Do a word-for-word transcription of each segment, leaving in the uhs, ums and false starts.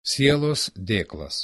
Sielos dėklas.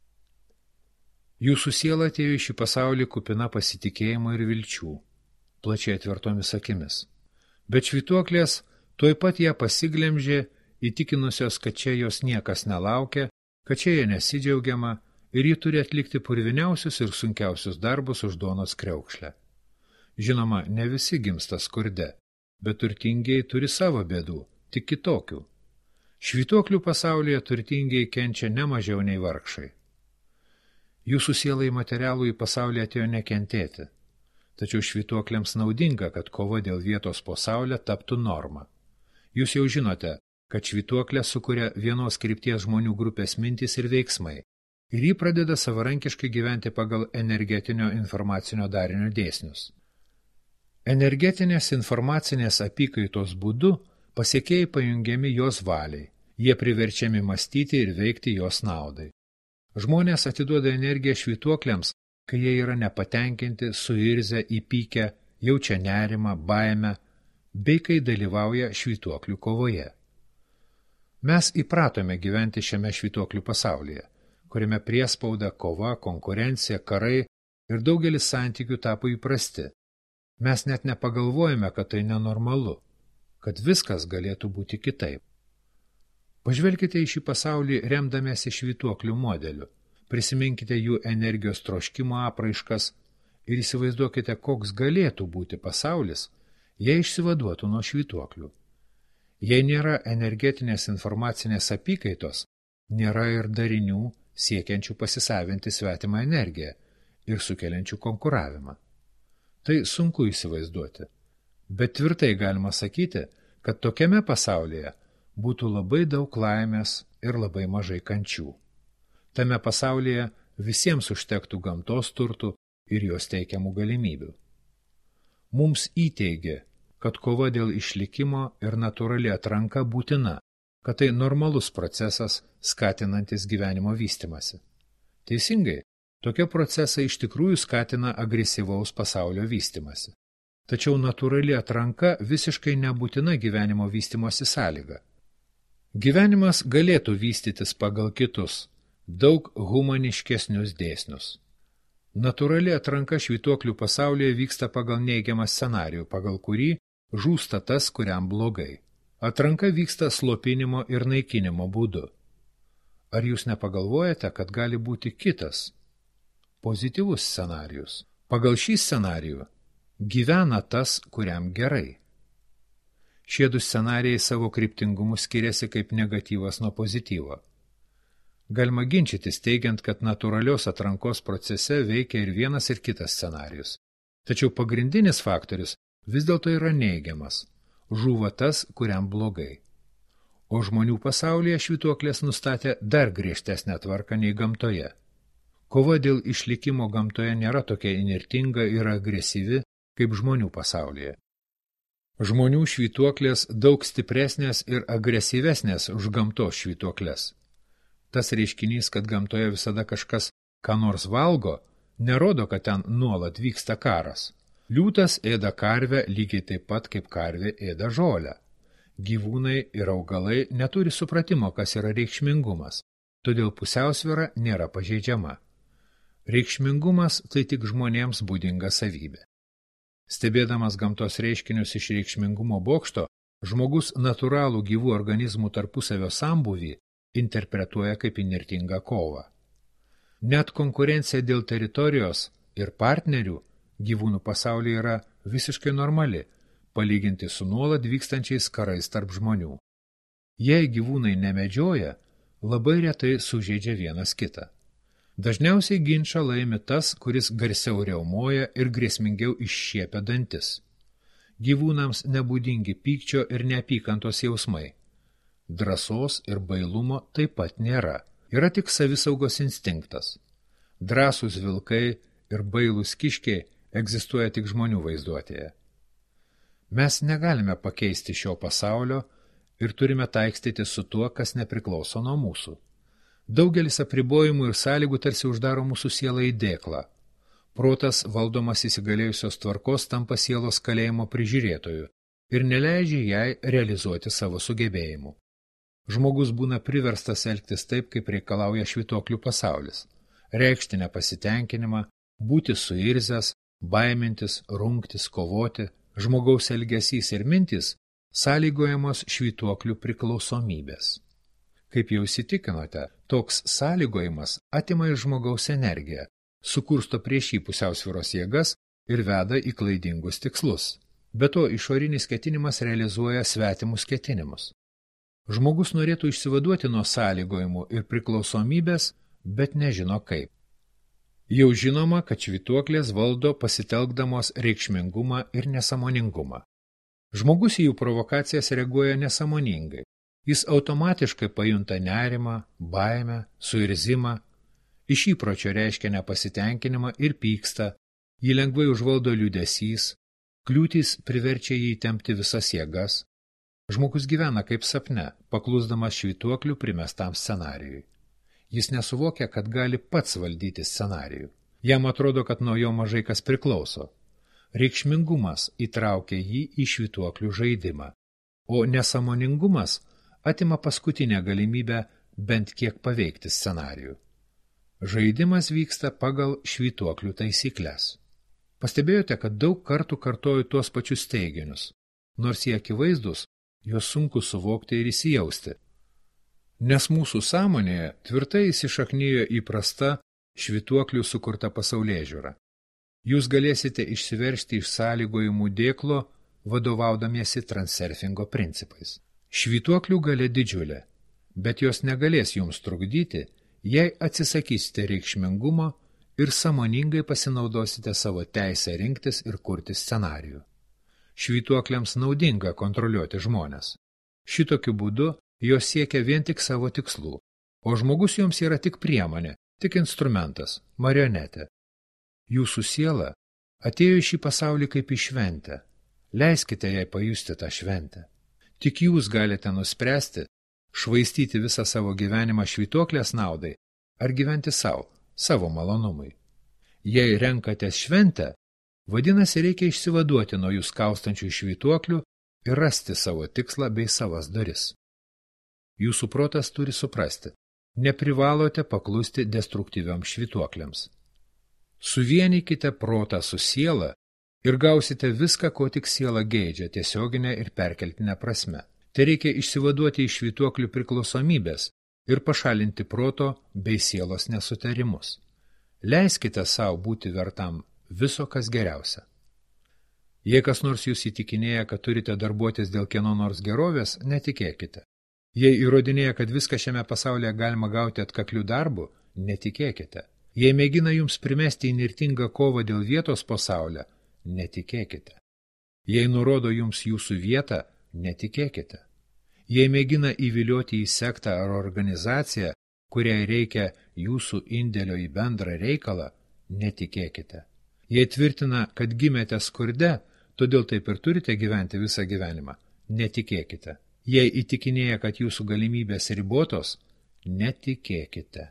Jūsų siela atėjo į šį pasaulį kupina pasitikėjimo ir vilčių, plačiai atvertomis akimis. Bet švytuoklės tuoj pat ją pasiglemžė, įtikinusios, kad čia jos niekas nelaukia, kad čia jie nesidžiaugiama ir ji turi atlikti purviniausius ir sunkiausius darbus už duonos kriaukšlę. Žinoma, ne visi gimsta skurde, bet turtingieji turi savo bėdų, tik kitokių. Švytuoklių pasaulyje turtingiai kenčia ne mažiau nei vargšai. Jūsų siela į materialų į pasaulį atėjo nekentėti, tačiau švytuokliams naudinga, kad kova dėl vietos po saulę taptų norma. Jūs jau žinote, kad švytuoklę sukuria vienos krypties žmonių grupės mintys ir veiksmai, ir jį pradeda savarankiškai gyventi pagal energetinio informacinio darinio dėsnius. Energetinės informacinės apykaitos būdu pasiekėjai pajungiami jos valiai, jie priverčiami mąstyti ir veikti jos naudai. Žmonės atiduoda energiją švytuokliams, kai jie yra nepatenkinti, suirzę, įpykę, jaučia nerimą, baimę, bei kai dalyvauja švytuoklių kovoje. Mes įpratome gyventi šiame švytuoklių pasaulyje, kuriame priespauda, kova, konkurencija, karai ir daugelis santykių tapo įprasti. Mes net nepagalvojame, kad tai nenormalu, kad viskas galėtų būti kitaip. Pažvelkite į šį pasaulį remdamiesi švytuoklių modeliu, prisiminkite jų energijos troškimo apraiškas ir įsivaizduokite, koks galėtų būti pasaulis, jei išsivaduotų nuo švytuoklių. Jei nėra energetinės informacinės apykaitos, nėra ir darinių siekiančių pasisavinti svetimą energiją ir sukeliančių konkuravimą. Tai sunku įsivaizduoti. Bet tvirtai galima sakyti, kad tokiame pasaulyje būtų labai daug laimės ir labai mažai kančių. Tame pasaulyje visiems užtektų gamtos turtų ir jos teikiamų galimybių. Mums įteigė, kad kova dėl išlikimo ir natūrali atranka būtina, kad tai normalus procesas, skatinantis gyvenimo vystymasi. Teisingai, tokie procesai iš tikrųjų skatina agresyvaus pasaulio vystymasi. Tačiau natūrali atranka visiškai nebūtina gyvenimo vystymosi sąlyga. Gyvenimas galėtų vystytis pagal kitus, daug humaniškesnius dėsnius. Natūrali atranka švytuoklių pasaulyje vyksta pagal neigiamą scenarijų, pagal kurį žūsta tas, kuriam blogai. Atranka vyksta slopinimo ir naikinimo būdu. Ar jūs nepagalvojate, kad gali būti kitas, pozityvus scenarijus? Pagal šį scenarijų gyvena tas, kuriam gerai. Šie du scenarijai savo kryptingumu skiriasi kaip negatyvas nuo pozityvo. Galima ginčytis teigiant, kad natūralios atrankos procese veikia ir vienas ir kitas scenarijus. Tačiau pagrindinis faktorius vis dėlto yra neigiamas. Žūva tas, kuriam blogai. O žmonių pasaulyje švytuoklės nustatė dar griežtesnę tvarką nei gamtoje. Kova dėl išlikimo gamtoje nėra tokia inirtinga ir agresyvi kaip žmonių pasaulyje. Žmonių švytuoklės daug stipresnės ir agresyvesnės už gamtos švytuoklės. Tas reiškinys, kad gamtoje visada kažkas ką nors valgo, nerodo, kad ten nuolat vyksta karas. Liūtas ėda karvę lygiai taip pat, kaip karvė ėda žolę. Gyvūnai ir augalai neturi supratimo, kas yra reikšmingumas, todėl pusiausvyra nėra pažeidžiama. Reikšmingumas tai tik žmonėms būdinga savybė. Stebėdamas gamtos reiškinius iš reikšmingumo bokšto, žmogus natūralų gyvų organizmų tarpusavio sambūvį interpretuoja kaip įnirtingą kovą. Net konkurencija dėl teritorijos ir partnerių gyvūnų pasaulyje yra visiškai normali, palyginti su nuolat vykstančiais karais tarp žmonių. Jei gyvūnai nemedžioja, labai retai sužeidžia vienas kitą. Dažniausiai ginčą laimi tas, kuris garsiau riaumoja ir grėsmingiau iššiepia dantis. Gyvūnams nebūdingi pykčio ir neapykantos jausmai. Drąsos ir bailumo taip pat nėra. Yra tik savisaugos instinktas. Drąsūs vilkai ir bailūs kiškiai egzistuoja tik žmonių vaizduotėje. Mes negalime pakeisti šio pasaulio ir turime taikstyti su tuo, kas nepriklauso nuo mūsų. Daugelis apribojimų ir sąlygų tarsi uždaro mūsų sielą į dėklą. Protas, valdomas įsigalėjusios tvarkos, tampa sielos kalėjimo prižiūrėtoju ir neleidžia jai realizuoti savo sugebėjimų. žmogus būna priverstas elgtis taip, kaip reikalauja švytuoklių pasaulis, reikšti nepasitenkinimą, būti suirzęs, baimintis, rungtis, kovoti, žmogaus elgesys ir mintys sąlygojamos švytuoklių priklausomybės. Kaip jau įsitikinote, toks sąlygojimas atima iš žmogaus energiją, sukursto prieš jį pusiausvyros jėgas ir veda į klaidingus tikslus. Be to, išorinis ketinimas realizuoja svetimus ketinimus. Žmogus norėtų išsivaduoti nuo sąlygojimų ir priklausomybės, bet nežino kaip. Jau žinoma, kad švytuoklės valdo pasitelkdamos reikšmingumą ir nesąmoningumą. Žmogus į jų provokacijas reaguoja nesąmoningai. Jis automatiškai pajunta nerimą, baimę, suirzimą, iš įpročio reiškia nepasitenkinimą ir pyksta, jį lengvai užvaldo liūdesys, kliūtys priverčia jį tempti visas jėgas. Žmogus gyvena kaip sapne, paklusdamas švytuoklių primestam scenarijui. Jis nesuvokia, kad gali pats valdyti scenarijų. Jam atrodo, kad nuo jo mažai kas priklauso. Reikšmingumas įtraukia jį į švytuoklių žaidimą, o nesąmoningumas atima paskutinę galimybę bent kiek paveikti scenarijų. Žaidimas vyksta pagal švytuoklių taisyklės. Pastebėjote, kad daug kartų kartoju tuos pačius teiginius, nors jie akivaizdus, juos sunku suvokti ir įsijausti. Nes mūsų sąmonėje tvirtai įsišaknijo įprasta švytuoklių sukurta pasaulėžiūra. Jūs galėsite išsiveržti iš sąlygojimų dėklo, vadovaudamiesi transurfingo principais. Švytuoklių galia didžiulė, bet jos negalės jums trukdyti, jei atsisakysite reikšmingumo ir sąmoningai pasinaudosite savo teisę rinktis ir kurti scenarijų. Švytuokliams naudinga kontroliuoti žmones. Šitokiu būdu jos siekia vien tik savo tikslų, o žmogus joms yra tik priemonė, tik instrumentas, marionetė. Jūsų siela atėjo į šį pasaulį kaip į šventę. Leiskite jai pajusti tą šventę. Tik jūs galite nuspręsti, švaistyti visą savo gyvenimą švytuoklės naudai ar gyventi savo, savo malonumui. Jei renkatės šventę, vadinasi reikia išsivaduoti nuo jūs kaustančių švytuoklių ir rasti savo tikslą bei savas duris. Jūsų protas turi suprasti, neprivalote paklusti destruktyvioms švytuokliams. Suvienykite protą su siela ir gausite viską, ko tik siela geidžia tiesioginę ir perkeltinę prasme. Tai reikia išsivaduoti iš švytuoklių priklausomybės ir pašalinti proto bei sielos nesutarimus. Leiskite savo būti vertam viso, kas geriausia. Jei kas nors jūs įtikinėja, kad turite darbuotis dėl kieno nors gerovės, netikėkite. Jei įrodinėja, kad viską šiame pasaulyje galima gauti atkaklių darbų, netikėkite. Jei mėgina jums primesti įnirtingą kovą dėl vietos pasaulyje, netikėkite. Jei nurodo jums jūsų vietą, netikėkite. Jei mėgina įvilioti į sektą ar organizaciją, kuriai reikia jūsų indėlio į bendrą reikalą, netikėkite. Jei tvirtina, kad gimėte skurde, todėl taip ir turite gyventi visą gyvenimą, netikėkite. Jei įtikinėja, kad jūsų galimybės ribotos, netikėkite.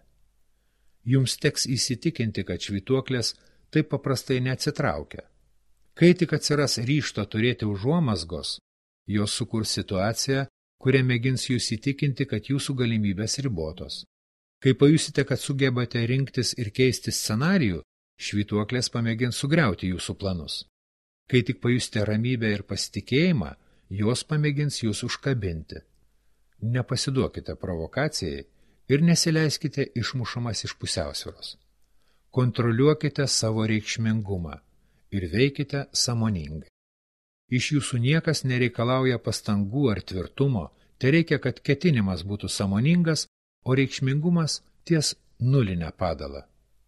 Jums teks įsitikinti, kad švytuoklės taip paprastai neatsitraukia. Kai tik atsiras ryžto turėti užuomazgos, jos sukurs situaciją, kuria mėgins jūs įtikinti, kad jūsų galimybės ribotos. Kai pajusite, kad sugebate rinktis ir keisti scenarijų, švytuoklės pamėgins sugriauti jūsų planus. Kai tik pajusite ramybę ir pasitikėjimą, jos pamėgins jūs užkabinti. Nepasiduokite provokacijai ir nesileiskite išmušamas iš pusiausvyros. Kontroliuokite savo reikšmingumą ir veikite sąmoningai. Iš jūsų niekas nereikalauja pastangų ar tvirtumo, tai reikia, kad ketinimas būtų sąmoningas, o reikšmingumas ties nulinę padalą.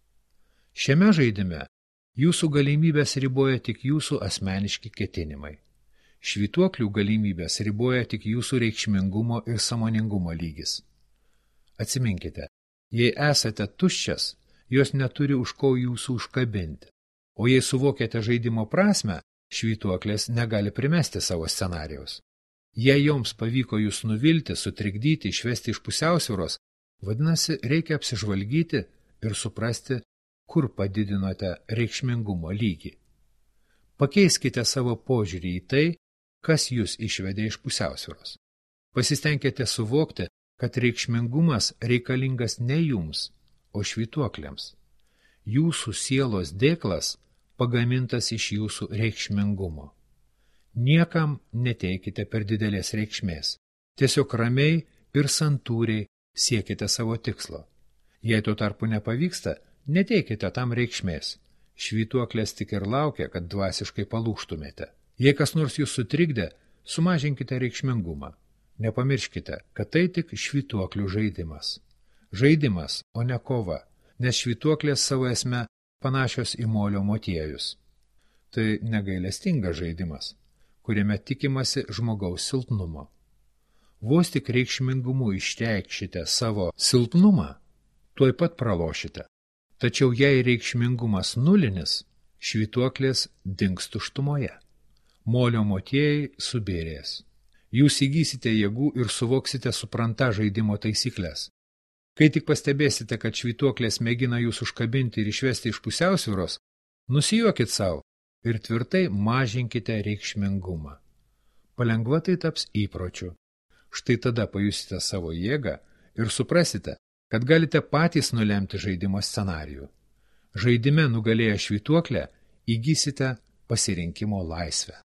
Šiame žaidime jūsų galimybės riboja tik jūsų asmeniški ketinimai. Švytuoklių galimybės riboja tik jūsų reikšmingumo ir sąmoningumo lygis. Atsiminkite, jei esate tuščias, jos neturi už ko jūsų užkabinti. O jei suvokiate žaidimo prasmę, švytuoklės negali primesti savo scenarijaus. Jei joms pavyko jūs nuvilti, sutrikdyti, išvesti iš pusiausvyros, vadinasi, reikia apsižvalgyti ir suprasti, kur padidinote reikšmingumo lygį. Pakeiskite savo požiūrį į tai, kas jūs išvedė iš pusiausvyros. Pasistengkite suvokti, kad reikšmingumas reikalingas ne jums, o švytuokliams. Jūsų sielos dėklas pagamintas iš jūsų reikšmingumo. Niekam neteikite per didelės reikšmės. Tiesiog ramiai ir santūriai siekite savo tikslo. Jei tuo tarpu nepavyksta, neteikite tam reikšmės. Švytuoklės tik ir laukia, kad dvasiškai palūžtumėte. Jei kas nors jūs sutrikdė, sumažinkite reikšmingumą. Nepamirškite, kad tai tik švytuoklių žaidimas. Žaidimas, o ne kova, nes švytuoklės savo esme panašios į molio motiejus. Tai negailestingas žaidimas, kuriame tikimasi žmogaus silpnumo. Vos tik reikšmingumu išreikšite savo silpnumą, tuoj pat pralošite. Tačiau jei reikšmingumas nulinis, švytuoklės dings tuštumoje. Molio motiejai subėrės. Jūs įgysite jėgų ir suvoksite suprantą žaidimo taisyklės. Kai tik pastebėsite, kad švytuoklės mėgina jūs užkabinti ir išvesti iš pusiausvyros, nusijuokit savo ir tvirtai mažinkite reikšmingumą. Palengva tai taps įpročiu. Štai tada pajusite savo jėgą ir suprasite, kad galite patys nulemti žaidimo scenarijų. Žaidime nugalėję švytuoklę įgysite pasirinkimo laisvę.